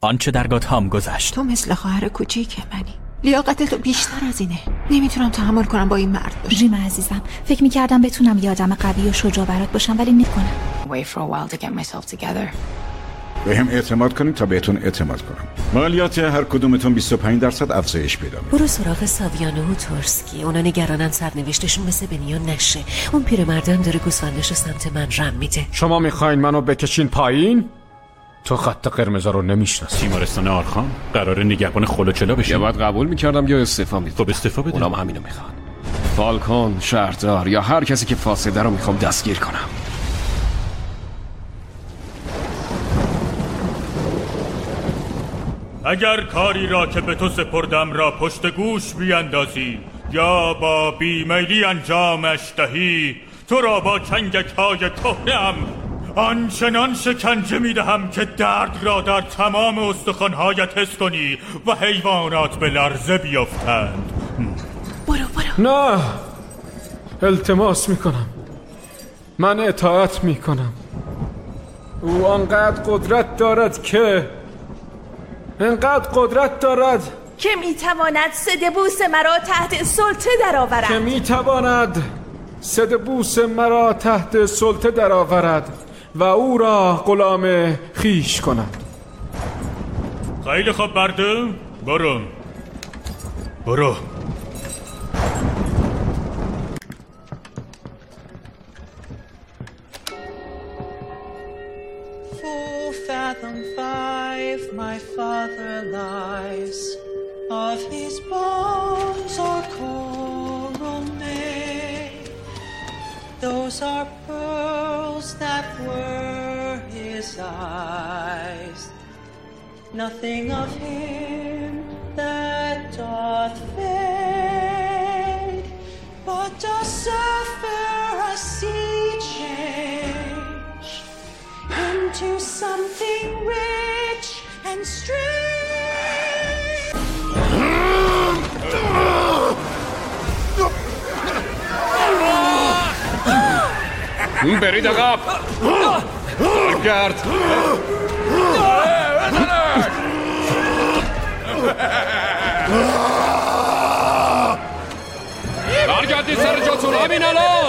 آنچه در گاتهام گذشت. تو مثل خواهر کوچیک منی. لیاقت تو بیشتر از اینه. نمیتونم تحمل کنم با این مرد باشم. ریما عزیزم، فکر میکردم بتونم یه آدم قوی و شجاع برات باشم، ولی نمیکنم. Wait for a while to get myself together. به هم اعتماد کنید تا بهتون اعتماد کنم. مالیات هر کدومتون 25% افزایش پیدا می‌کنه. برو سراغ ساویانو و تورسکی. اونا نگرانن سرنوشتشون مثل بنیان نشه. اون پیرمردم داره گوسفندش رو سمت من رم میده. شما میخواین منو بکشین پایین؟ تو خط قرمز رو نمیشناسی. تیمارستان آرخان قراره نگهبان خلوچلا بشه. یا باید قبول میکردم یا استعفا میدم. خب استعفا بده. اونام همینو میخوان. فالکون، شهردار یا هر کسی که فاسده رو میخوام دستگیر کنم. اگر کاری را که به تو سپردم را پشت گوش بیندازی یا با بیمیلی انجامش دهی، تو را با چنگک‌های کهنه‌ام آنچنان شکنجه میدهم که درد را در تمام استخوان‌هایت حس کنی و حیوانات به لرزه بیفتند. برو. نه، التماس میکنم. من اطاعت میکنم. او انقدر قدرت دارد که میتواند سدبوس مرا تحت سلطه درآورد. و او را غلام خیش کند. خیلی خوب برده، برو. Fathom 5 my father lies, of his bones are coral made. Those are pearls that were his eyes. Nothing of him that doth fade, but does suffer a sea change into something rich and strange. برید عقب. برگرد. برگردید سر جاتون همین الان.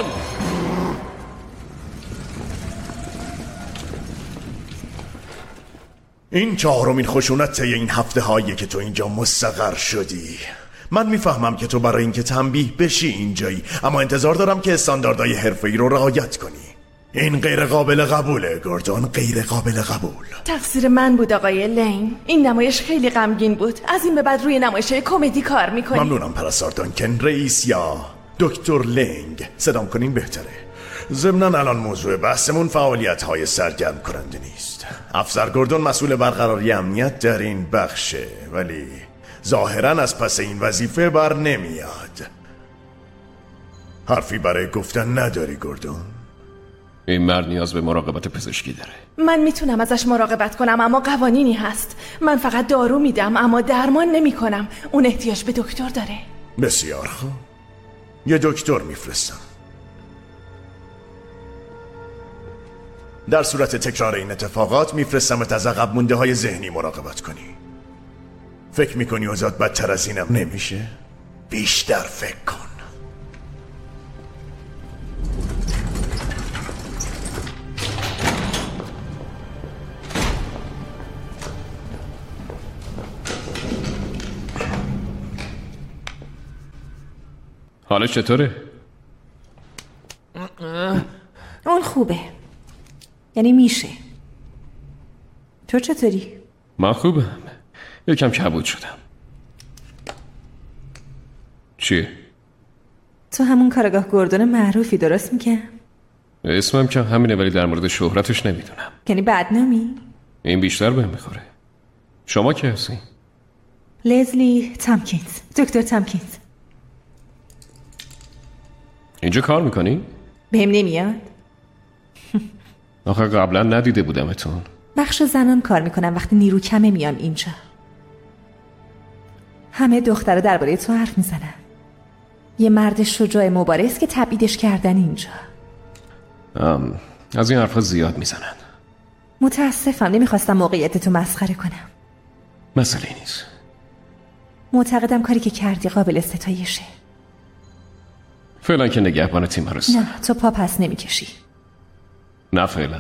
این 4مین خشونت طی این هفته هایی که تو اینجا مستقر شدی. من میفهمم که تو برای اینکه تنبیه بشی اینجایی، اما انتظار دارم که استانداردهای حرفه‌ای رو رعایت کنی. این غیر قابل قبوله گوردون، غیر قابل قبول. تقصیر من بود آقای لین. این نمایش خیلی غمگین بود. از این به بعد روی نمایش‌های کمدی کار می‌کنی. ممنونم پرستار دانکن. رئیس یا دکتر لنگ صدام کنین بهتره. ضمناً الان موضوع بحثمون فعالیت‌های سرگرم کننده نیست. افسر گوردون مسئول برقراری امنیت در این بخشه، ولی ظاهراً از پس این وظیفه بر نمیاد. حرفی برای گفتن نداری گوردون؟ این مرد نیاز به مراقبت پزشکی داره. من میتونم ازش مراقبت کنم، اما قوانینی هست. من فقط دارو میدم اما درمان نمی‌کنم. اون احتیاج به دکتر داره. بسیار خوب، یه دکتر میفرستم. در صورت تکرار این اتفاقات میفرستمت از عقب مونده های ذهنی مراقبت کنی. فکر میکنی اوضاعت بدتر از اینم نمیشه؟ بیشتر فکر کن. حالش چطوره؟ اون خوبه، یعنی میشه. تو چطوری؟ من خوبم، یکم کبود شدم. چیه؟ تو همون کارگاه گوردون معروفی، درست میگم؟ اسمم که همینه، ولی در مورد شهرتش نمیدونم. یعنی بدنامی؟ این بیشتر بهم میخوره. شما کی هستی؟ لزلی تامکینز، دکتر تامکینز. اینجا کار میکنی؟ بهم نمیاد؟ آخه قبلا ندیده بودمتون. بخش زنان کار میکنم، وقتی نیرو کمه میام اینجا. همه دخترها درباره تو حرف میزنن. یه مرد شجاع مبارز که تبعیدش کردن اینجا. از این حرفا زیاد میزنن. متاسفم، نمیخواستم موقعیت تو مسخره کنم. مسئله نیست. معتقدم کاری که کردی قابل ستایشه. فعلا که نگهبان تیم هست. نه تو پا پس نمیکشی. نه فعلا.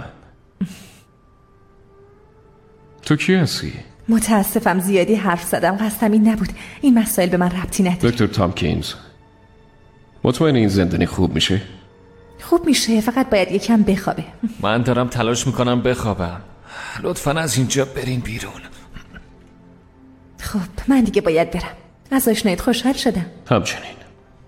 تو کی هستی؟ متاسفم زیادی حرف زدم، قصدم این نبود. این مسائل به من ربطی نداره. دکتر تامکینز، مطمئن این زندانی خوب میشه؟ خوب میشه، فقط باید یکم بخوابه. من دارم تلاش میکنم بخوابم. لطفاً از اینجا برین بیرون. خب من دیگه باید برم. از آشنایت خوشحال شدم. همچنین.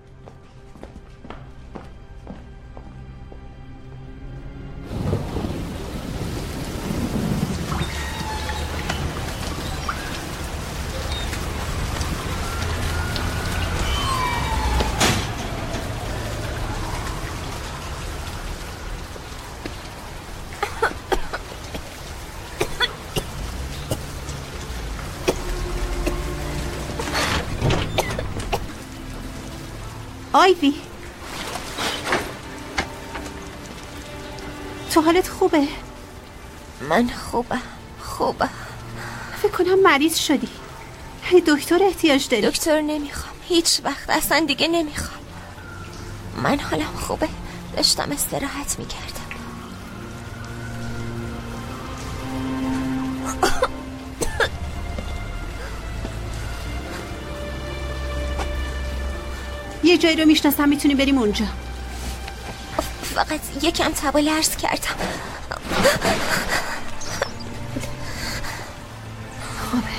آیوی، تو حالت خوبه؟ من خوبم. فکر کنم مریض شدی. دکتر احتیاج داری. دکتر نمیخوام، هیچ وقت، اصلا دیگه نمیخوام. من حالم خوبه، داشتم استراحت میکردم. یه جایی رو میشناسم، میتونی بریم اونجا. فقط یکم تب و لرز کردم. خوبه.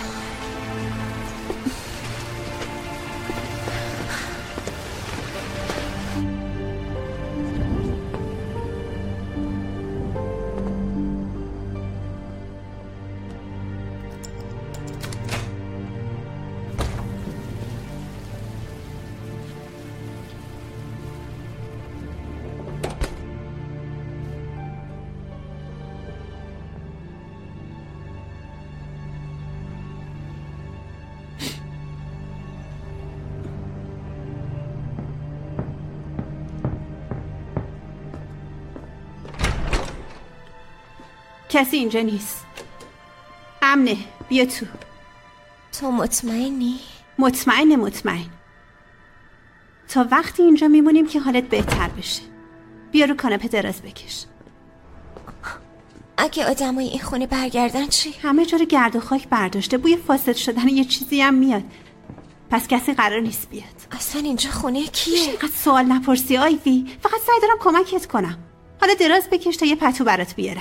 کسی اینجا نیست. امنه، بیا تو. تو مطمئنی؟ مطمئن. تا وقتی اینجا میمونیم که حالت بهتر بشه. بیا رو کاناپه دراز بکش. اگه آدمای این خونه برگردن چی؟ همه جا رو گرد و خاک برداشته، بوی فاسد شدن یه چیزی هم میاد. پس کسی قرار نیست بیاد. اصلا اینجا خونه کیه؟ اینقدر سوال نپرسی آیوی، فقط سعی دارم کمکت کنم. حالا دراز بکش تا یه پتو برات بیارم.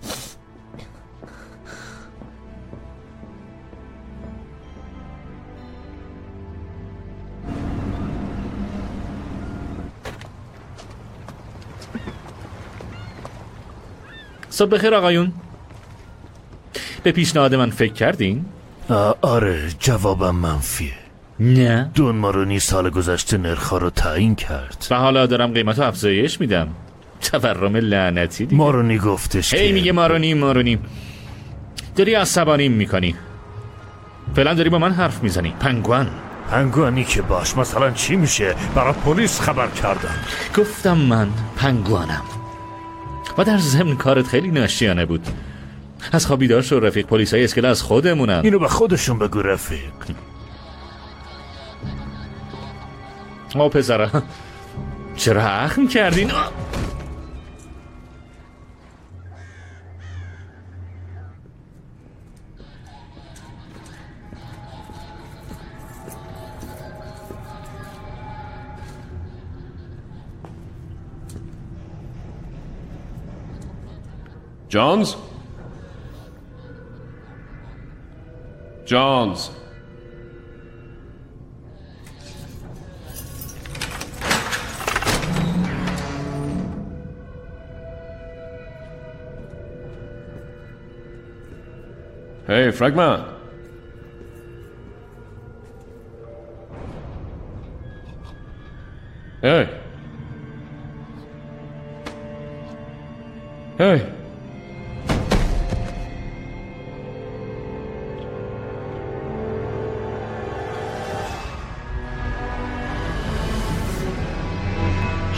صبح بخیر آقایون. به پیشنهاد من فکر کردین؟ آره، جوابم منفیه. نه، دون مارونی سال گذشته نرخ‌ها رو تعیین کرد و حالا دارم قیمتو افزایش میدم. تورم لعنتی دیگه. مارونی گفتش هی میگه مارونی. داری عصبانیم میکنی. فعلا داری با من حرف میزنی. پنگوانی که باش، مثلا چی میشه؟ برای پلیس خبر کردم. گفتم من پنگوانم. و در ضمن کارت خیلی ناشیانه بود. از خواب بیدار شو رفیق، پلیسای اسکله از خودمونن. اینو به خودشون بگو رفیق. پسرا چرا اخم کردین؟ جونز. Hey, Fragman. Hey.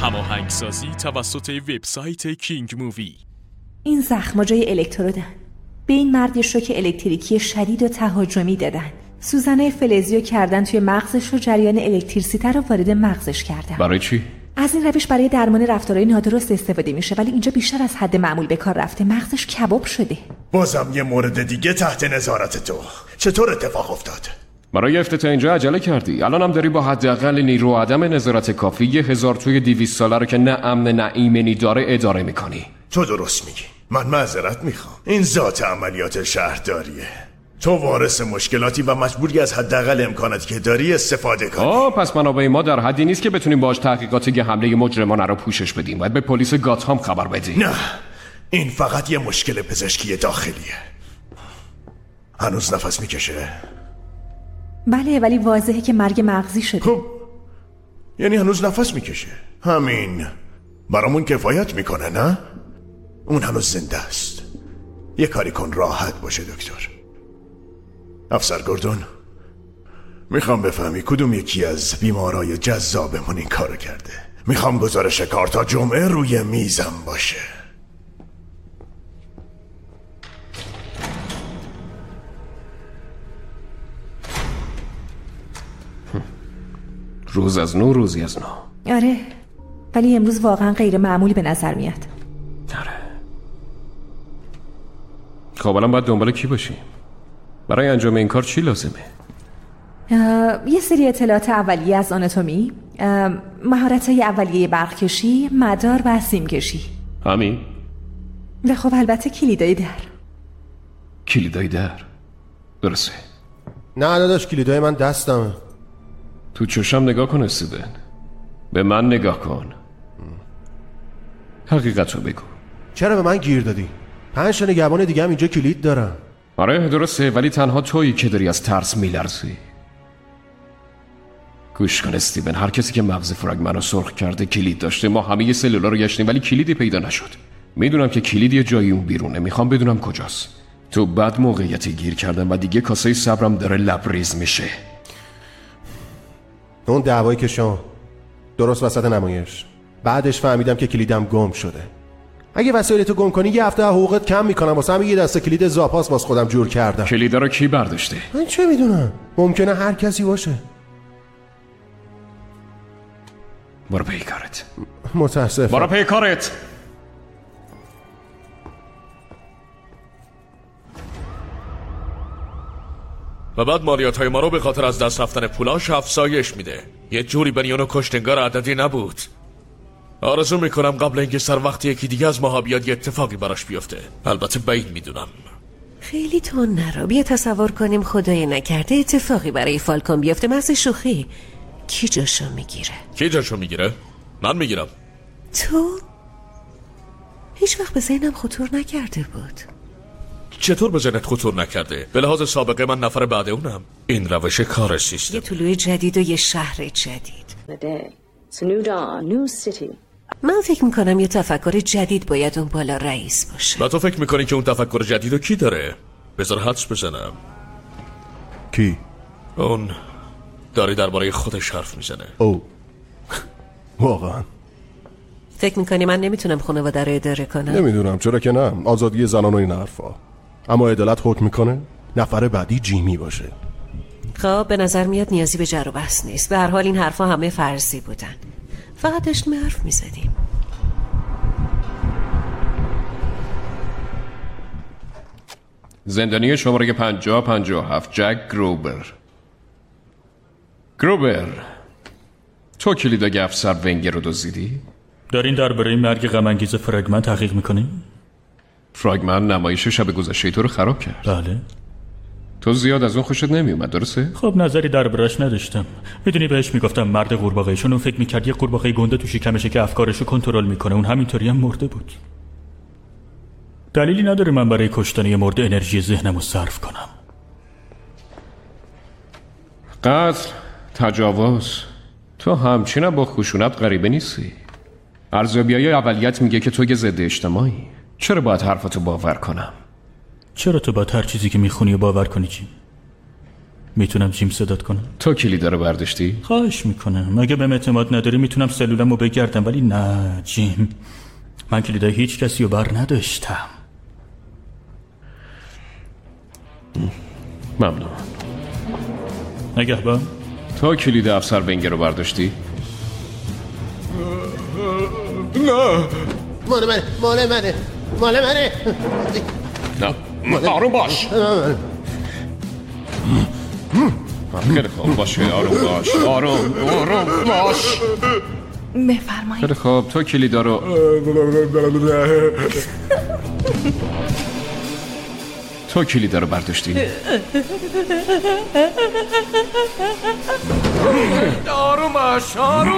هماهنگسازی توسط وبسایت کینگ مووی. این زخما جای الکترودن. به این مرد یه شوک الکتریکی شدید و تهاجمی دادن. سوزنای فلزیو کردن توی مغزش و جریان الکتریسیته رو وارد مغزش کردن. برای چی؟ از این روش برای درمان رفتارهای نادرست استفاده میشه، ولی اینجا بیشتر از حد معمول به کار رفته. مغزش کباب شده. بازم یه مورد دیگه تحت نظارت تو. چطور اتفاق افتاد؟ برای افتتاح اینجا عجله کردی. الان هم داری با حداقل نیرو عدم نظارت کافی 1000 توی 200 ساله رو که نه امن نه ایمنی داره اداره میکنی. تو درست میگی. من معذرت میخوام. این ذات عملیات شهرداریه. تو وارث مشکلاتی و مجبوری از حداقل امکاناتی که داری استفاده کنی. پس منابع ما در حدی نیست که بتونیم باهاش تحقیقاتی حمله مجرمانه رو پوشش بدیم. باید به پلیس گاتهام خبر بدی. نه، این فقط یه مشکل پزشکی داخلیه. هنوز نفس میکشه؟ بله، ولی واضحه که مرگ مغزی شده. خب یعنی هنوز نفس میکشه. همین برامون کفایت میکنه نه؟ اون هنوز زنده است. یه کاری کن راحت باشه دکتر. افسر گوردون، میخوام بفهمی کدوم یکی از بیمارای جذابمون این کارو کرده. میخوام گزارش کار تا جمعه روی میزم باشه. روز از نو روزی از نو. آره، ولی امروز واقعا غیر معمولی به نظر میاد. آره. خب الان باید دنبال کی باشیم؟ برای انجام این کار چی لازمه؟ یه سری اطلاعات اولیه از آناتومی، مهارت‌های اولیه برق‌کشی، مدار و سیم‌کشی. همین؟ و خب البته کلیدای در. کلیدای در؟ درسته. نه داداش، کلیدای من دستمه. تو چشم نگاه کن استیون. به من نگاه کن. حقیقت رو بگو. چرا به من گیر دادی؟ 5 تا نگهبان دیگه هم اینجا کلید دارن. آره درسته، ولی تنها تویی که داری از ترس میلرزی. گوش کن استیون، هر کسی که مغز فرگمن رو سرخ کرده کلید داشته. ما همه یه سلولا رو گشتیم ولی کلیدی پیدا نشد. میدونم که کلید یه جایی اون بیرونه، میخوام بدونم کجاست. تو بد موقعیتی گیر کردم و دیگه کاسه صبرم داره لبریز میشه. اون دعوایی که شما درست وسط نمایش، بعدش فهمیدم که کلیدم گم شده. اگه وسایلتو گم کنی یه هفته حقوقت کم میکنم، واسه همین یه دسته کلید زاپاس باز خودم جور کردم. کلیدا رو کی برداشته؟ من چه میدونم، ممکنه هر کسی باشه. برو پی کارت. متاسفم. برو پی کارت. و بعد مالیات‌های ما رو به خاطر از دست رفتن پولاش افزایش میده. یه جوری بنیانو کشت انگار عددی نبود. آرزو میکنم قبل اینکه سر وقت یکی دیگه از ماها بیاد یه اتفاقی براش بیفته. البته بعید میدونم. خیلی تون نرو. بیا تصور کنیم خدای نکرده اتفاقی برای فالکون بیفته. محض شوخی. کی جاشو میگیره؟ کی جاشو میگیره؟ من میگیرم. تو؟ هیچ وقت به ذهنم خطور نکرده بود. چطور به ذهنت خطور نکرده؟ به لحاظ سابقه من نفر بعد اونم. این روش کار سیستم. یه طلوع جدید و یه شهر جدید. من فکر میکنم یه تفکر جدید باید اون بالا رئیس باشه. و تو فکر میکنی که اون تفکر جدید رو کی داره؟ بذار حدس بزنم. کی؟ اون داری درباره خودش حرف میزنه. او واقعا فکر میکنی من نمیتونم خانواده رو اداره کنم؟ نمیدونم، چرا که نه. آزادی زنان و این حرفا. اما عدالت حکم میکنه نفر بعدی جیمی باشه. خب به نظر میاد نیازی به جر و بحث نیست. به هر حال این حرفا همه فرضی بودن. فقط داشتیم حرف میزدیم. زندانی شماره 5057 جک گروبر. گروبر، تو کلیدای افسر ونگر رو دزدیدی؟ دارین درباره مرگ غم‌انگیز فرگمن تحقیق میکنین؟ فرگمن نمایش شب گذشته تو رو خراب کرد. بله. تو زیاد از اون خوشت نمیومد درسته؟ خب نظری دربارش نداشتم. میدونی بهش میگفتم مرد قورباغه، چون اون فکر میکرد یه قورباغه گنده تو شکمشه که افکارشو کنترل میکنه. اون همینطوری هم مرده بود. دلیلی نداره من برای کشتن یه مرده انرژی ذهنمو صرف کنم. قتل، تجاوز، تو همچنان با خشونت غریبه نیستی. ارزیابی‌های اولیت میگه که تو یه ضد اجتماعی. چرا باید حرفتو باور کنم؟ چرا تو باید هر چیزی که میخونی و باور کنی جیم؟ میتونم جیم صدات کنم؟ تو کلیدا رو برداشتی؟ خواهش میکنم. اگه بهم اعتماد نداری میتونم سلولمو بگردم، ولی نه جیم، من کلیدای هیچ کسی رو بر نداشتم. ممنون. نگهبان تا کلید افسر ونگر رو برداشتی؟ نه مال منه نه آروم باش. خیلی خوب باشه، آروم باش. بفرمایید. خیلی خوب، تو کلیدا رو برداشتی؟ آرومش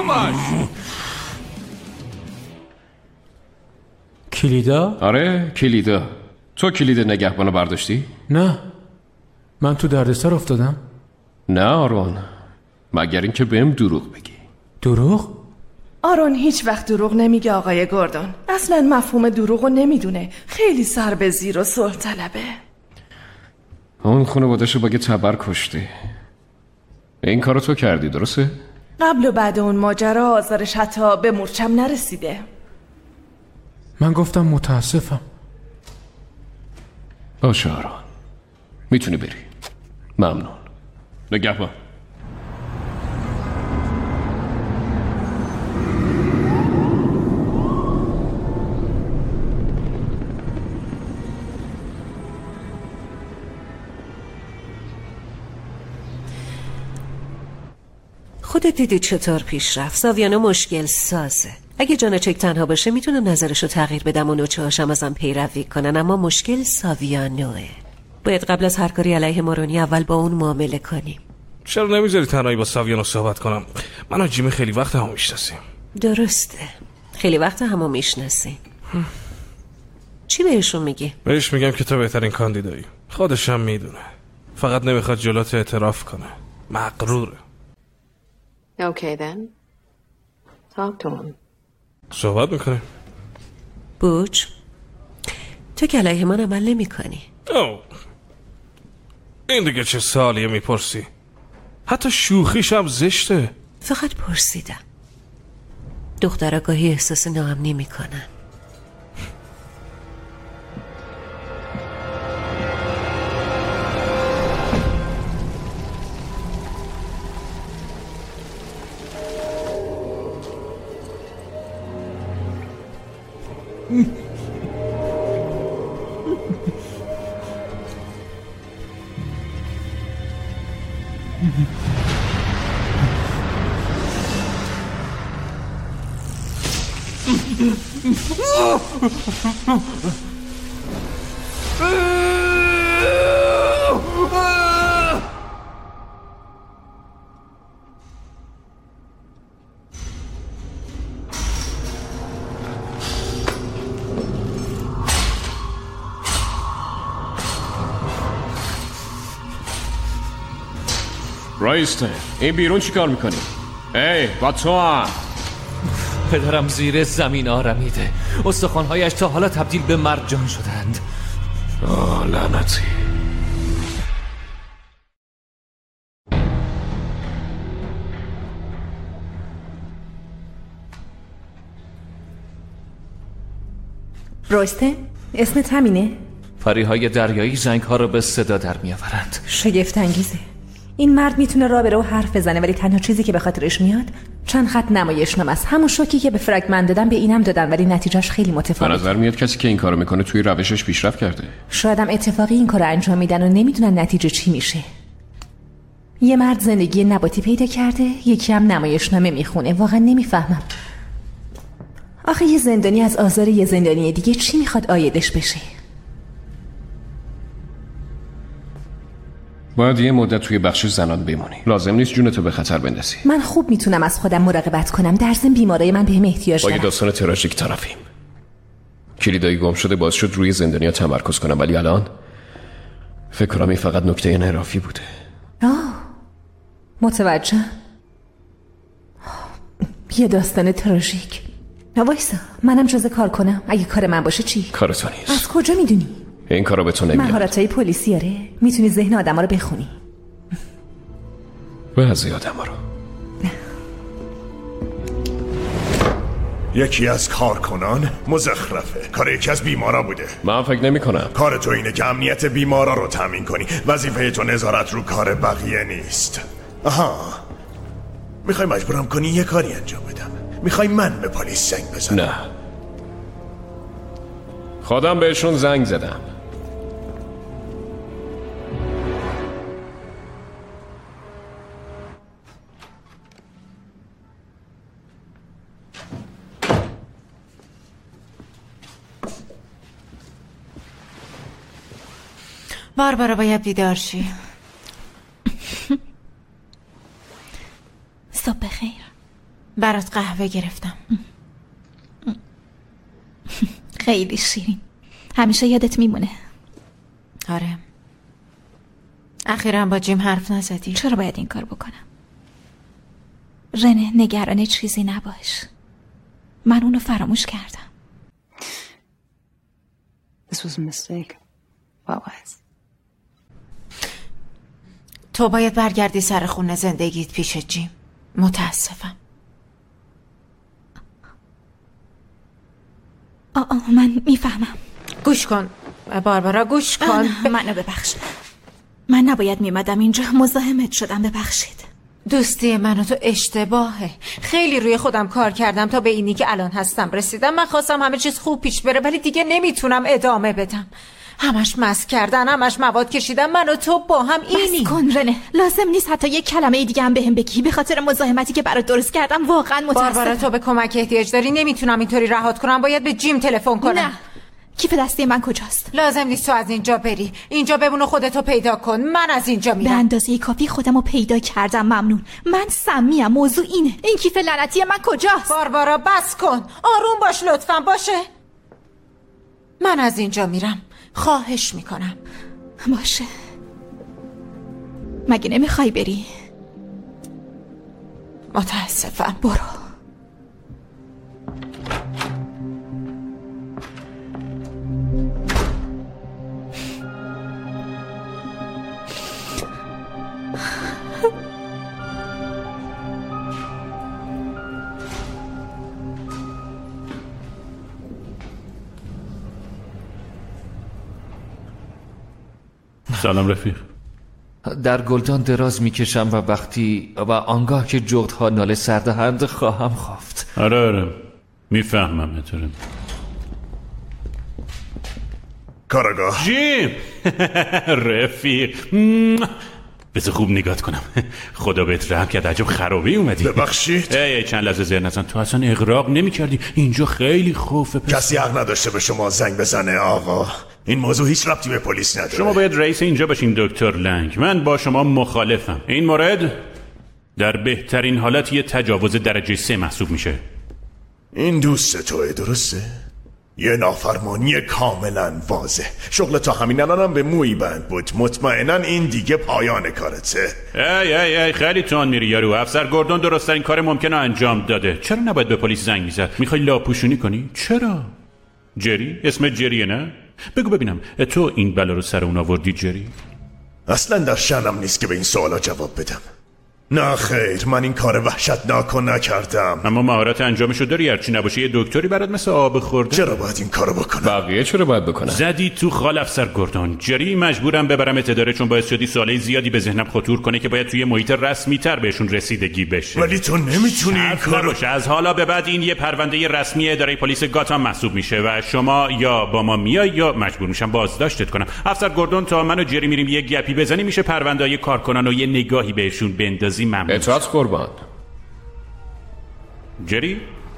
کلیدا؟ آره کلیدا. تو کلید نگهبانو برداشتی؟ نه، من تو دردسر افتادم. نه آرون، مگر اینکه بهم دروغ بگی. دروغ؟ آرون هیچ وقت دروغ نمیگه آقای گوردون. اصلا مفهوم دروغو نمیدونه. خیلی سر به زیر و صلح طلبه. اون خانواده‌شو با یه تبر کشته. این کارو تو کردی درسته؟ قبل و بعد اون ماجرا آزارش حتی به مورچم نرسیده. من گفتم متاسفم. باشه آرون، میتونی بری. ممنون. نگهبان. خودت دیدی چطور پیش رفت. ساویانو مشکل سازه. اگه جانچک تنها باشه میتونم نظرشو تغییر بدم و نوچه هاشم ازم پیروی کنن، اما مشکل ساویانوه. باید قبل از هر کاری علیه مارونی اول با اون معامله کنیم. چرا نمیذاری تنهایی با ساویانو صحبت کنم؟ من و جیمی خیلی وقت همو میشناسیم. درسته، خیلی وقت همو میشناسیم. چی بهشون میگی؟ بهش میگم که تو بهترین کاندیدایی. خودشم میدونه، فقط نمیخواد جلوت اعتراف کنه. مغروره. Okay then. Talk to him. صحبت میکنه. بوچ، تو که علیه من عمل نمی کنی. این دیگه چه سالیه میپرسی؟ حتی شوخیش هم زشته. فقط پرسیدم. دخترها گاهی احساس ناامنی میکنن. رایسته، این بیرون چی کار میکنی؟ ای با تو هم پدرم زیر زمین آرمیده. استخوان‌هایش تا حالا تبدیل به مرجان شدند. لعنتی. رایسته؟ اسمت همینه؟ پریهای دریایی زنگ‌ها رو به صدا در میآورند. شگفت انگیزه. این مرد میتونه راه بره و حرف بزنه، ولی تنها چیزی که به خاطرش میاد چند خط نمایشنامه است. همون شوکی که به فرگمن دادن به اینم دادن، ولی نتیجهش خیلی متفاوته. به نظر میاد کسی که این کارو میکنه توی روشش پیشرفت کرده. شاید هم اتفاقی این کارو انجام میدن و نمیدونن نتیجه چی میشه. یه مرد زندگی نباتی پیدا کرده، یکی هم نمایشنامه میخونه. واقعا نمیفهمم. آخه یه زندانی از آزار یه زندانی دیگه چی میخواد عایدش بشه؟ باید یه مدت توی بخش زنان بمونی. لازم نیست جونتو به خطر بندازی. من خوب میتونم از خودم مراقبت کنم. در ضمن بیمارای من بهم احتیاج دارن. با یه داستان تراژیک طرفیم. کلیدای گم شده باعث شد روی زندانیا تمرکز کنم، ولی الان فکر کنم این فقط نکته انحرافی بوده. متوجه. یه داستان تراژیک. وایسا، منم جزء کار کنم. اگه کار من باشه چی؟ کار تو نیست. از کجا میدونی؟ این کارو به تو نمیاد. مهارتای پلیسی آره؟ میتونی ذهن آدما رو بخونی. بعضی آدما رو. یکی از کارکنان مزخرفه. کار یکی از بیمارا بوده. من فکر نمی کنم. کار تو اینه که امنیت بیمارا رو تامین کنی. وظیفه تو نظارت رو کار بقیه نیست. آها، میخوای مجبورم کنی یه کاری انجام بدم؟ میخوای من به پلیس زنگ بزنم؟ نه، خودم بهشون زنگ زدم. باربارا باید بیدار شی. صبح بخیر. برات قهوه گرفتم. خیلی شیرین. همیشه یادت میمونه. آره. اخیراً با جیم حرف نزدی؟ چرا باید این کار بکنم؟ رنه، نگران چیزی نباش. من اونو فراموش کردم. This was a mistake. What was? تو باید برگردی سر خونه زندگیت پیش جیم. متاسفم. من میفهمم. گوش کن باربارا، گوش کن. منو ببخش. من نباید میمدم اینجا. مزاحمت شدم، ببخشید. دوستی من و تو اشتباهه. خیلی روی خودم کار کردم تا به اینی که الان هستم رسیدم. من خواستم همه چیز خوب پیش بره، ولی دیگه نمیتونم ادامه بدم. همش مست کردن، همش مواد کشیدن. من و تو با هم اینی. بس کن رنه، لازم نیست حتی یک کلمه دیگه هم بهم بگی. به خاطر مزاحمتی که برات درست کردم واقعا متاسفم. باربارا، تو به کمک احتیاج داری. نمیتونم اینطوری رهات کنم. باید به جیم تلفن کنم. نه، کیف دستی من کجاست؟ لازم نیست تو از اینجا بری. اینجا بمون و خودتو پیدا کن. من از اینجا میرم. به اندازه کافی خودمو پیدا کردم. ممنون. من سمیم. موضوع اینه. این کیف لعنتی من کجاست؟ باربارا بس کن. آروم باش لطفاً. باشه، من از اینجا میرم. خواهش میکنم. باشه. مگه نمیخوای بری؟ متاسفم. برو. سلام رفیق. در گلدان دراز میکشم و آنگاه که جغدها ناله سردهند خواهم خفت. آره میفهمم. نتورم کاراگاه جیم. رفیق بذار خوب نگات کنم. خدا بهت رحم کرد. عجب خرابی اومدی. ببخشید. ای چند لحظه زیر نزن. تو اصلا اغراق نمی کردی. اینجا خیلی خوفه. کسی حق نداشته به شما زنگ بزنه آقا. این موضوع هیچ ربطی به پلیس نداره. شما باید رئیس اینجا باشین دکتر لنگ. من با شما مخالفم. این مورد در بهترین حالت یه تجاوز درجه 3 محسوب میشه. این دوست توه، درسته؟ یه نافرمانی کاملا واضح. شغل تا همین الانم به مویی بند بود. مطمئنا این دیگه پایان کارته. ای خیلی تون میری یارو. افسر گوردون درست‌ترین کار ممکن رو انجام داده. چرا نباید به پلیس زنگ میزد؟ میخوای لاپوشونی کنی؟ چرا؟ جری؟ اسم جریه نه؟ بگو ببینم تو این بلا رو سر اون آوردی جری؟ اصلا در شأنم نیست که به این سوالا جواب بدم. نه خیر، من این کار وحشتناک نکردم. اما مهارت انجامشو داری. هرچی نباشه یه دکتری برات مثل آب خورده. چرا باید این کارو بکنم؟ بقیه چرا باید بکنن؟ زدی تو خال افسر گوردون. جری مجبورم ببرم اداره چون باعث شدی سوالای زیادی به ذهنم خطور کنه که باید توی محیط رسمی تر بهشون رسیدگی بشه. ولی تو نمیتونی این کارو. از حالا به بعد این یه پرونده رسمی اداره پلیس گاتام محسوب میشه و شما یا با ما میای یا مجبور میشم بازداشتت کنم. افسر گوردون تا من و جری میریم یه گپی بزنیم میشه پرونده‌های کارکنان و یه نگاهی بهشون بندازی. ممنون. اطاعت قربان. جری؟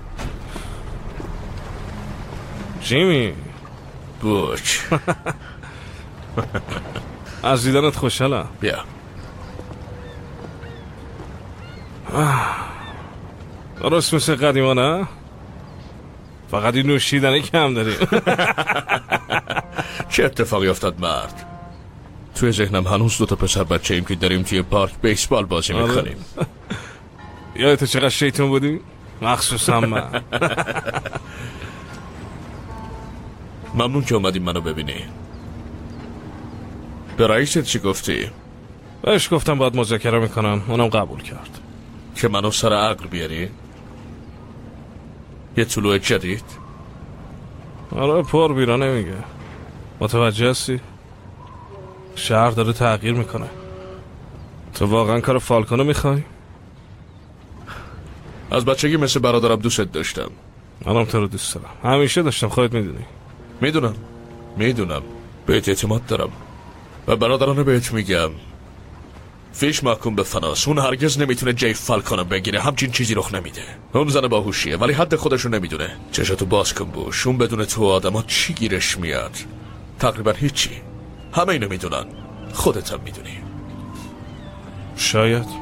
جیمی بوچ. از دیدنت خوشحالم. بیا. درست مثل قدیما نه؟ فقط این نوشیدنی کم داریم. چه اتفاقی افتاد مرد؟ توی ذهنم هنوز 2 پسر بچه ایم که داریم توی پارک بیسبال بازی میکنیم. یادت چقدر شیطون بودیم؟ مخصوصا من. ممنون که اومدیم منو ببینی. به رئیست چی گفتی؟ بهش گفتم باید مذاکره میکنم. اونم قبول کرد. که منو سر عقل بیاری؟ یه طلوع جدید؟ آره پر بیرا نمیگه. متوجه هستی؟ شهر داره تغییر میکنه. تو واقعا کار فالکونو میخوای؟ از بچگی مثل برادرم دوست داشتم. منم تو رو دوست دارم. همیشه داشتم، خودت میدونی. میدونم بهت اعتماد دارم و برادرانه بهت میگم فیش محکوم به فناس. اون هرگز نمیتونه جی فالکونو بگیره. همچین چیزی رخ نمیده. اون زن باهوشیه ولی حد خودشو نمیدونه. چشاتو باز کن بوش. اون بدون تو آدما چی گیرش میاد؟ تقریبا هیچی. همه اینو میدونن. خودت هم میدونی. شاید.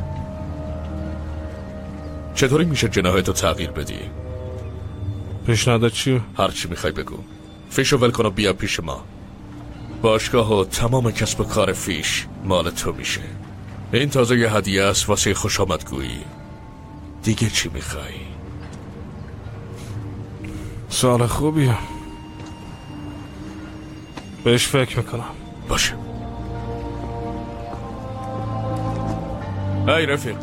چطوری میشه جناحتو تغییر بدی؟ پیشنهادت چیه؟ هر چی میخوای بگو. فیشو ول کن و بیا پیش ما. باشگاه و تمام کسب و کار فیش مال تو میشه. این تازه یه هدیه است واسه خوش آمدگویی. دیگه چی میخوای؟ سوال خوبیه. بهش فکر میکنم. باشه. ای رفیق،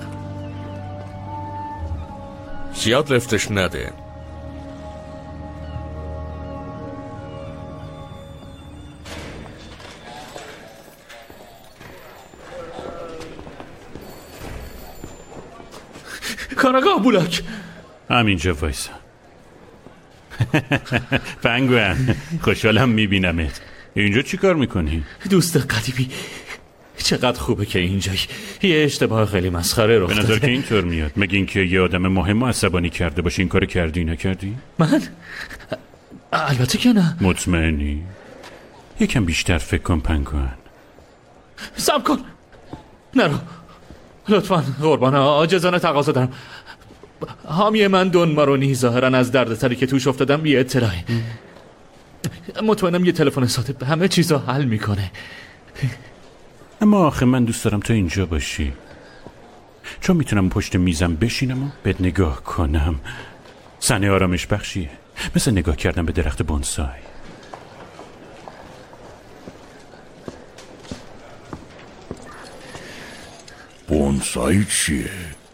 زیاد لفتش نده. کاراگاه بولاک همینجا وایسا. پنگوئن خوشحالم میبینمت. اینجا چی کار میکنی؟ دوست قدیمی، چقدر خوبه که اینجایی. یه اشتباه خیلی مسخره رخ داده. به نظر که اینطور میاد. مگه اینکه یه آدم مهم و عصبانی کرده باشه این کار کردی نکردی؟ من؟ البته که نه. مطمئنی؟ یکم بیشتر فکر کن پنگوئن. صبر کن، نرو لطفاً، قربان عاجزانه تقاضا دارم. حامی من دون مارونی ظاهراً از دردسری که توش افتادم بی اطلاعی. مطمئنم یه تلفن ساده به همه چیزا حل میکنه. اما آخه من دوست دارم تو اینجا باشی، چون میتونم پشت میزم بشینم و بهت نگاه کنم. صحنه آرامش بخشیه، مثل نگاه کردن به درخت بونسای. بونسای چیه؟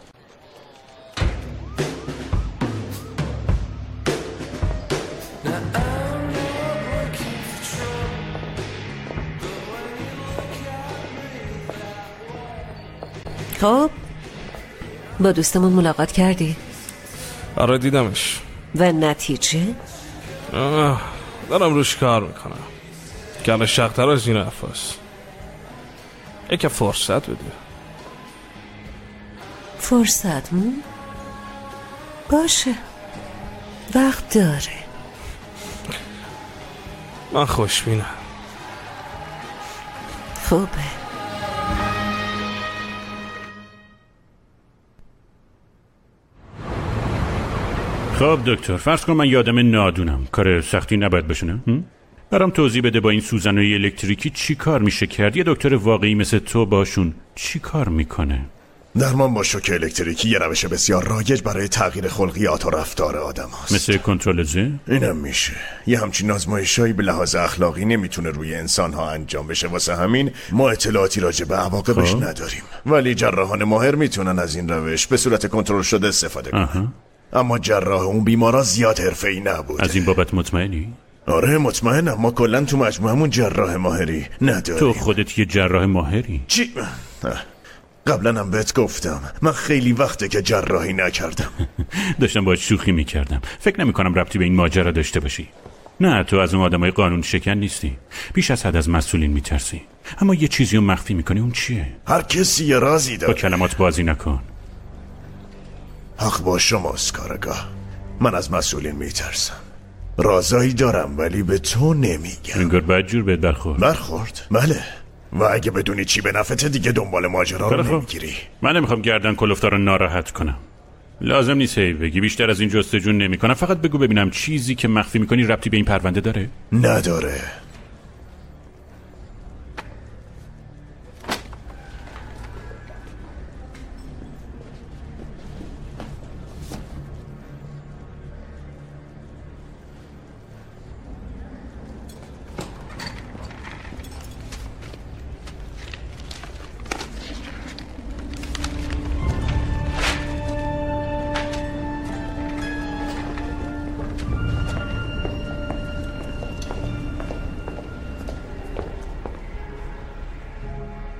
خب با دوستمون ملاقات کردی؟ آره دیدمش. و نتیجه؟ دارم روش کار میکنم. گله شختر از این حرفاست. یکه فرصت بده. فرصت؟ باشه، وقت داره. من خوشبینم. خوبه. خب دکتر، فرض کن من یادم نادونم، کار سختی نباید باشه نه؟ برام توضیح بده با این سوزن‌های الکتریکی چی کار میشه کرد؟ یه دکتر واقعی مثل تو باشون چی کار میکنه؟ درمان با شوک الکتریکی یه روش بسیار رایج برای تغییر خلقیات و رفتار آدم هست. مثل کنترل ذهن؟ اینم میشه. یه همچین آزمایشایی به لحاظ اخلاقی نمیتونه روی انسان ها انجام بشه، واسه همین ما اطلاعاتی راجع به عواقبش نداریم. ولی جراحان ماهر میتونن از این روش به صورت کنترل شده استفاده کنن. اما جراح اون بیمارا زیاد حرفه‌ای نبوده. از این بابت مطمئنی؟ آره مطمئنم. ما کلا تو مجموعمون جراح ماهری نداریم. تو خودت یه جراح ماهری؟ چی؟ قبلا هم بهت گفتم من خیلی وقته که جراحی نکردم. داشتم باهات شوخی میکردم. فکر نمیکنم ربطی به این ماجرا داشته باشی. نه، تو از اون آدمای قانون شکن نیستی. بیش از حد از مسئولین میترسی. اما یه چیزی رو مخفی میکنی. اون چیه؟ هر کسی یه رازی داره. با کلمات بازی نکن. حق با شماست کارگاه. من از مسئولین میترسم. رازایی دارم ولی به تو نمیگم. انگار بدجور بهت برخورد؟ بله. و اگه بدونی چی به نفته دیگه دنبال ماجرا رو نمیگیری. من نمیخوام گردن کلفتار رو ناراحت کنم. لازم نیست هی بگی. بیشتر از این جستجو نمیکنم. فقط بگو ببینم چیزی که مخفی میکنی ربطی به این پرونده داره؟ نداره.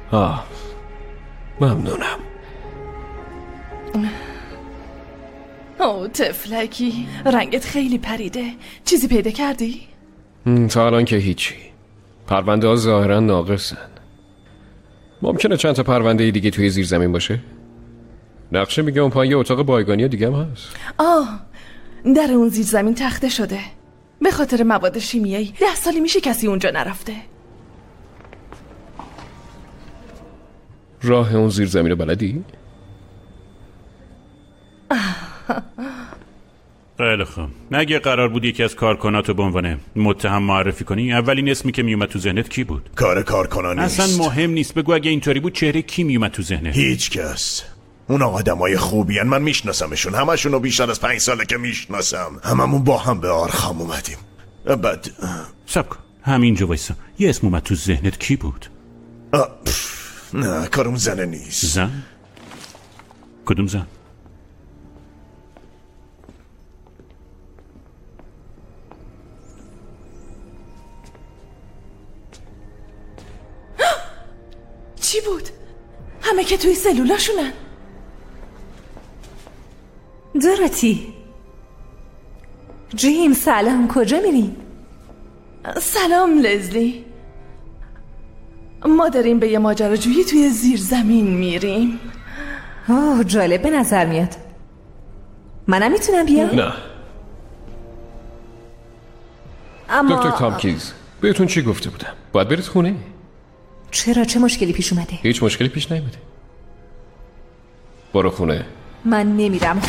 ممنونم. او تفلکی، رنگت خیلی پریده. چیزی پیدا کردی؟ تا الان که هیچی. پرونده ها ظاهرا ناقصن. ممکنه چند تا پرونده دیگه توی زیر زمین باشه؟ نقشه میگه اون پایین یه اتاق بایگانی دیگه هم هست. در اون زیر زمین تخته شده به خاطر مواد شیمیایی. 10 سالی میشه کسی اونجا نرفته. راه اون زیر زمین رو بلدی؟ خیلی خوب. اگه قرار بود یکی از کارکناتو به عنوان متهم معرفی کنی، اولین اسمی که میومد تو ذهنت کی بود؟ کار کارکنان نیست. اصلا مهم نیست. بگو اگه اینطوری بود چهره کی میومد تو ذهنت؟ هیچ کس. اونا آدمای خوبی هن. من میشناسمشون. همشونو بیشتر از 5 ساله که میشناسم. هممون با هم به آرخام اومدیم. بعد سب کن. همینجا وایسا. یه اسم اومد تو ذهنت کی بود؟ نه، کارم زنه نیست. زن؟ کدوم زن؟ چی بود؟ همه که توی سلولاشونن. دوروتی. جیم سلام، کجا میری؟ سلام لزلی. ما داریم به یه ماجراجویی توی زیر زمین میریم. جالب به نظر میاد. منم میتونم بیام؟ نه. اما دکتر تامکینز بهتون چی گفته بودم؟ باید برید خونه؟ چرا؟ چه مشکلی پیش اومده؟ هیچ مشکلی پیش نیومده. برو خونه. من نمیرم.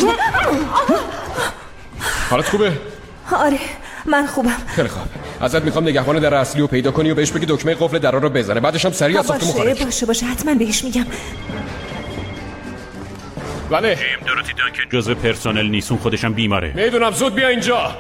حالت خوبه؟ آره من خوبم. خیلی خوب. ازت میخوام نگهبان در اصلی رو پیدا کنی و بهش بگی دکمه قفل درا رو بزنه. بعدش هم سریع از ساختمون خارج. باشه حتما بهش میگم. بله. جیم دوروتی دانکن جزو پرسنل نیست. اون خودش هم بیماره. میدونم. زود بیا اینجا.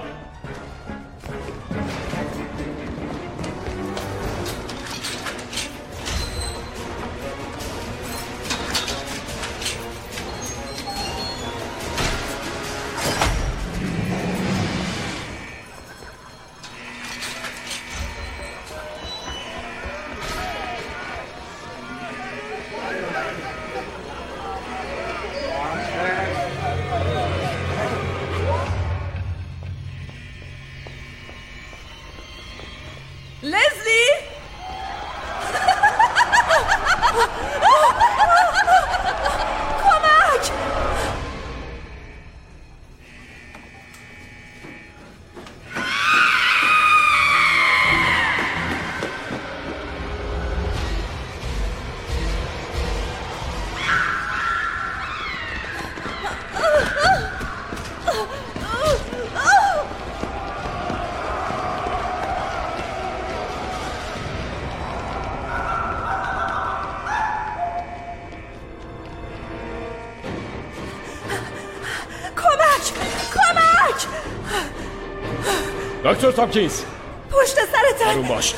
دکتر تامکینز پشت سرتن. آروم باش.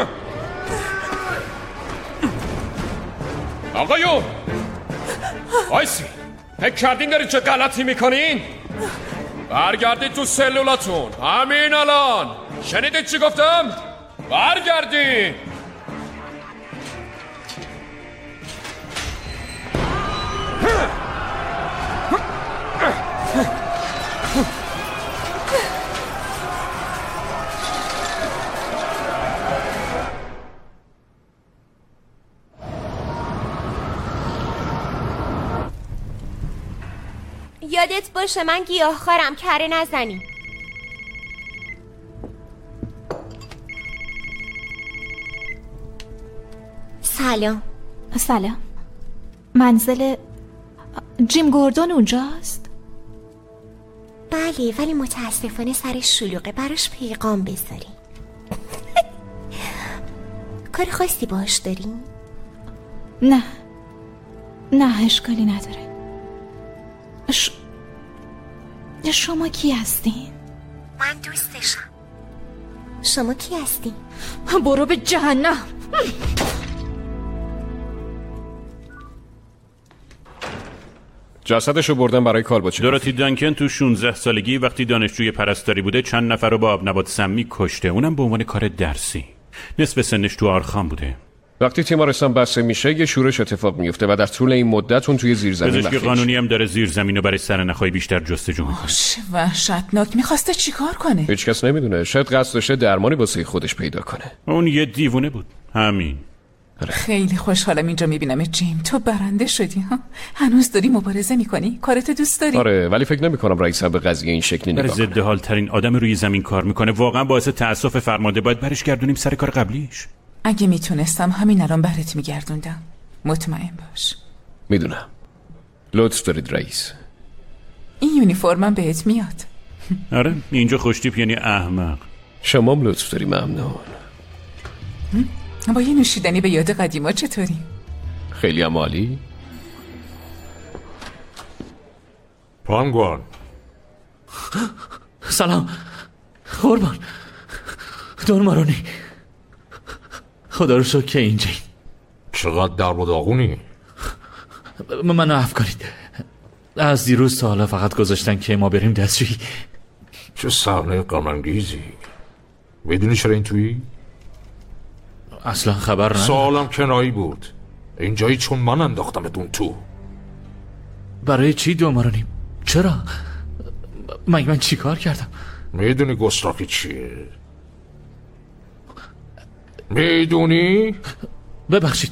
آقایون وایسی. فکر کردین دارین چه غلطی میکنین؟ برگردید تو سلولاتون همین الان. شنیدید چی گفتم؟ برگردید. یادت باشه من گیاهخوارم. کره نزنی. سلام. منزل جیم گوردون اونجاست؟ بله ولی متاسفانه سرش شلوغه. براش پیغام بذاری. کار خاصی باش داری؟ نه اشکالی نداره. شما کی هستین؟ من دوستشم. شما کی هستین؟ برو به جهنم. جسدشو بردن برای کالباچه. دوروتی دانکن تو 16 سالگی وقتی دانشجوی پرستاری بوده چند نفر رو با آب نبات سمی کشته. اونم به عنوان کار درسی. نصف سنش تو آرخام بوده. وقتی تیمارستان بسته میشه یه شورش اتفاق میفته و در طول این مدت اون توی زیرزمین پزشک قانونی هم داره زیرزمینو برای سرنخهای بیشتر جستجو میکنه. چه وحشتناک. میخواسته چیکار کنه؟ هیچ کس نمیدونه. شاید قصد داشته درمانی واسه خودش پیدا کنه. اون یه دیوونه بود. همین. خیلی خوشحالم اینجا میبینم جیم. تو برنده شدی ها؟ هنوز داری مبارزه میکنی؟ کارت دوست داری؟ آره، ولی فکر نمیکنم رئیس به قضیه این شکلی نگاه کنه. ضد حال ترین آدم روی زمین کار میکنه. واقعا باعث تأسف فرمانده. باید برش گردونیم سر کار قبلیش. اگه میتونستم همین الان برات میگردوندم. مطمئن باش. میدونم. لطف دارید رئیس. این یونیفرمم بهت میاد. آره، اینجا خوشتیپ یعنی احمق. شما هم لطف داری. ممنون. با یه نوشیدنی به یاد قدیما چطوری؟ خیلی هم عالی. پانگوان. سلام قربان. دون مارونی. خدا رو شکر که اینجایی. چقدر درد و داغونی؟ منو عفو کنید. از دیروز تا حالا فقط گذاشتن که ما بریم دستشویی. چه صحنه غم‌انگیزی. میدونی چرا این تویی؟ اصلا خبر ندارم. سوالم کنایی بود. اینجایی چون من انداختمتون تو. برای چی دو مارونی؟ چرا؟ من چی کار کردم؟ میدونی گستاخی چیه؟ میدونی؟ ببخشید.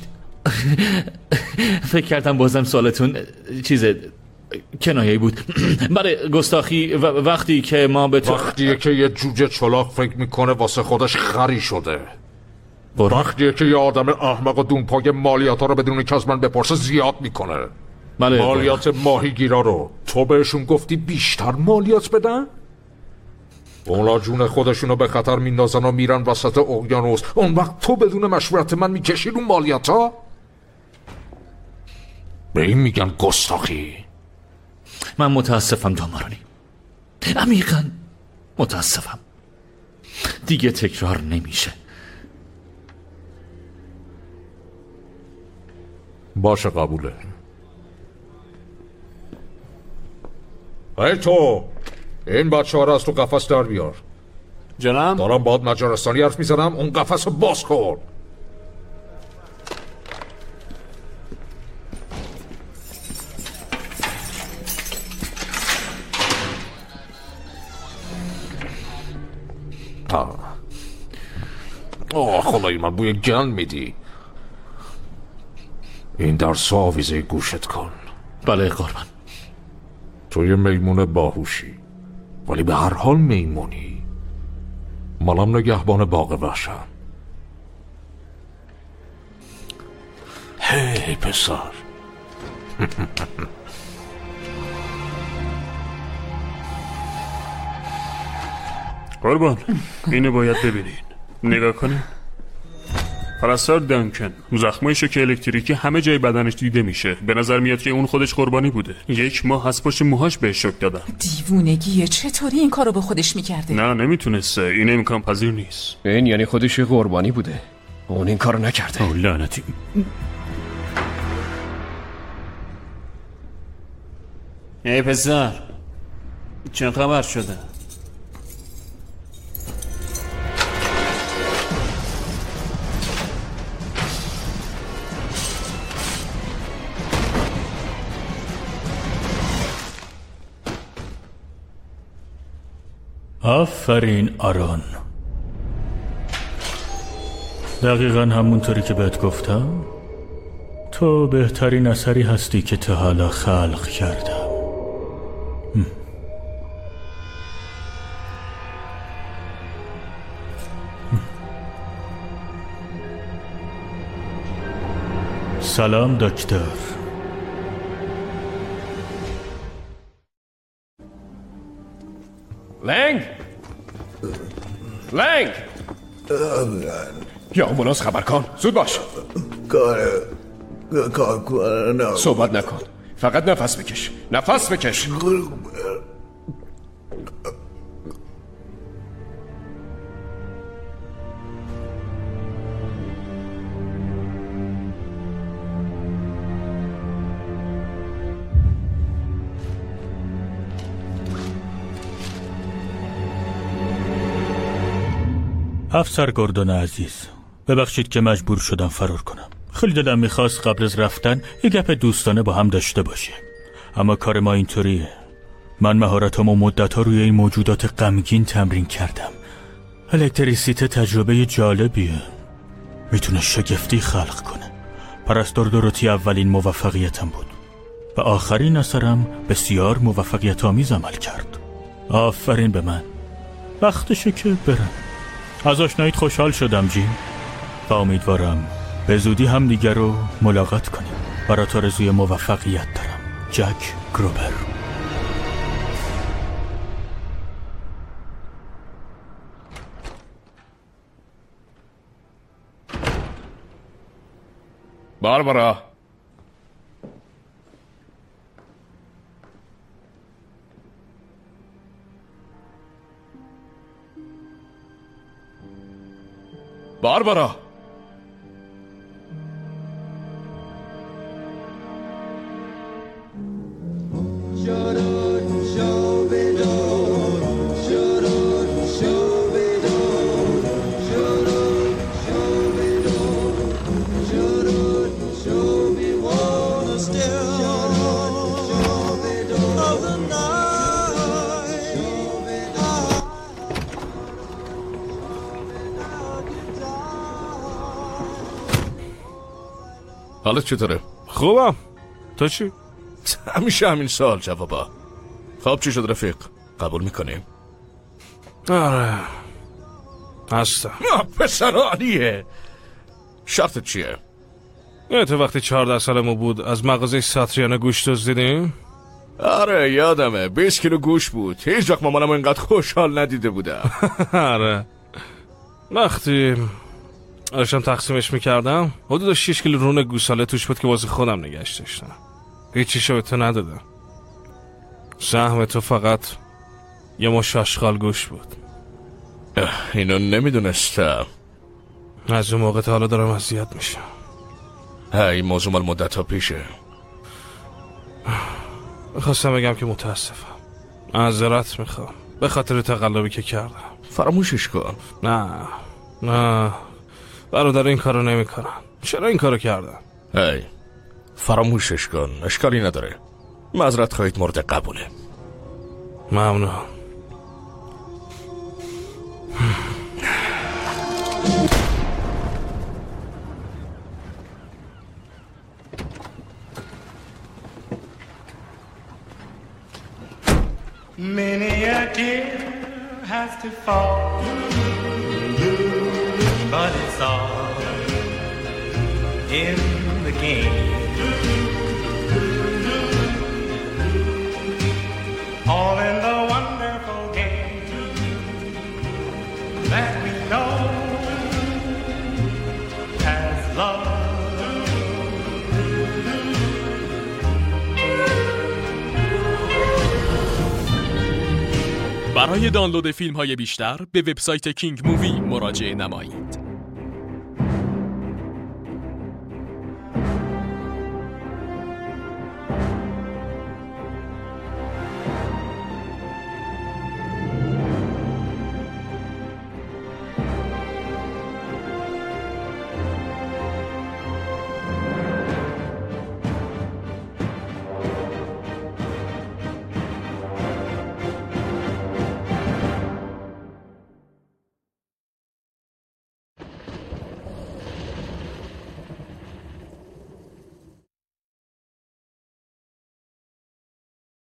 فکر کردم بازم سوالتون چیز کنایه‌ای بود. برای گستاخی وقتی که ما به تو وقتیه که یه جوجه چلاق فکر میکنه واسه خودش خری شده. وقتیه که یه آدم احمق و دونپای مالیات ها رو بدون که از من بپرسه زیاد میکنه. مالیات ماهیگیرا رو تو بهشون گفتی بیشتر مالیات بدن؟ اونا جون خودشونو به خطر میندازن و میرن وسط اقیانوس. اون وقت تو بدون مشورت من میکشی رو مالیات ها؟ به این میگن گستاخی. من متاسفم دامارانی. عمیقاً متاسفم. دیگه تکرار نمیشه. باشه قبوله. ای تو این بچه ها رو از تو قفس در بیار. جناب دارم باید مجارستانی حرف میزنم. اون قفس رو باز کن. خدای من بوی گند میدی. این درس آویزه گوشت کن. بله قربان. تو یه میمون باهوشی ولی به هر حال میمونی. منم نگهبان باغ وحشم. هی پسر. قربان اینو باید ببینین. نگاه کنین. پرستار دانکن زخمای شوک الکتریکی همه جای بدنش دیده میشه. به نظر میاد که اون خودش قربانی بوده. 1 ماه از پشت موهاش بهش شوک دادن. دیوونگیه. چطوری این کارو به خودش میکرده؟ نه نمیتونسته. این امکان پذیر نیست. این یعنی خودش قربانی بوده. اون این کارو نکرده. او لعنتی. ای پسر چه خبر شده؟ آفرین آرون. دقیقا همونطوری که بهت گفتم تو بهترین اثری هستی که تا حالا خلق کردم. سلام دکتر. لنگ یا آمبولانس خبر کن. زود باش. کار صحبت نکن. فقط نفس بکش. نفس بکش. افسر گوردون عزیز، ببخشید که مجبور شدم فرار کنم. خیلی دلم میخواست قبل از رفتن یه گپ دوستانه با هم داشته باشیم، اما کار ما اینطوریه. من مهارتامو مدت‌ها روی این موجودات غمگین تمرین کردم. الکتریسیته تجربه جالبیه، میتونه شگفتی خلق کنه. پرستار دوروتی اولین موفقیتم بود و آخرین اثرم بسیار موفقیت آمیز عمل کرد. آفرین به من. وقتشه که برم. از آشناییت خوشحال شدم جیم و امیدوارم به زودی هم دیگر رو ملاقات کنیم. برات آرزوی موفقیت دارم. جک گروبر. باربارا، باربارا، حالت چطوره؟ خوبم. تو چی؟ همیشه همین سوال جوابا. خب چی شد رفیق؟ قبول میکنیم؟ آره هستم. پسر عالیه. شرطت چیه؟ تو وقتی 14 سالمو بود از مغازه ساتریانه گوشت دزدیدیم؟ آره یادمه. 20 کیلو گوش بود. هیچ وقت مامانمو اینقدر خوشحال ندیده بودم. آره وقتی داشتم تقسیمش میکردم حدود 6 کیلو رون گوساله توش بود که واسه خودم نگهش داشتم. هیچیشو به تو ندادم. سهم تو فقط یه مش آشغال گوش بود. اینو نمیدونستم. از اون موقع تا حالا دارم اذیت میشم. این موضوع مال مدت ها پیشه. خواستم بگم که متاسفم. معذرت میخوام به خاطر تقلبی که کردم. فراموشش کن. نه برادر این کارو نمی کنن. چرا این کارو کردن؟ فراموشش کن. اشکالی نداره. معذرت خواهید مورد قبوله. ممنون. Many a tear has to fall, but it's all in the game. All in the wonderful game that we know as love. برای دانلود فیلم‌های بیشتر به وبسایت کینگ مووی مراجعه نمایید.